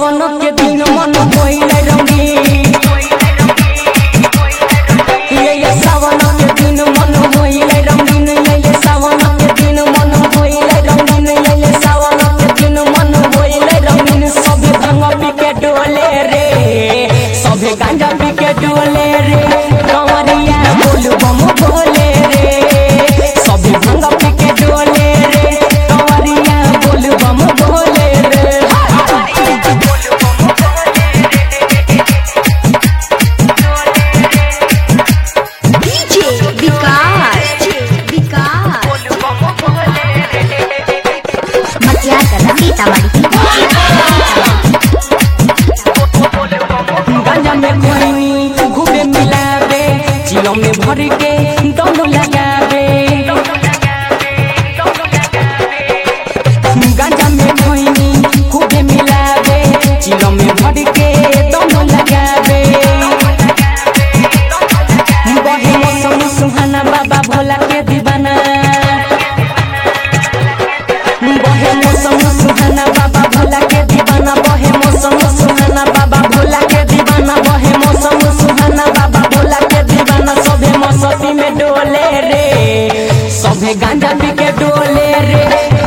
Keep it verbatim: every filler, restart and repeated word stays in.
सावन के दिन मन होइले रंगीन ये सावन के दिन मन होइले रंगीन ये सावन के दिन मन होइले रंगीन ये सावन के दिन मन होइले रंगीन सभे भांग पी के डोले रे सभे गांजा पी के डोले रे कंवरिया बोल बम बोले रे सभे भांग पी के डोले रे कंवरिया बोल बम बोले रे गांजा में कोई घूमे मिलावे चिलों में भर के दम लगावे गांजा में कोई घूमे मिलावे चिलों में भर के दम लगावे बहे मौसम सुहाना बाबा भोला के दीवाना बहे मौसम सुहाना बाबा भोला के दीवाना बहे मौसम सुहाना बाबा भोला के दीवाना बहे मौसम सुहाना बाबा भोला के दीवाना सभे मौसमी में डोले रे सभे गांजा पी के डोले रे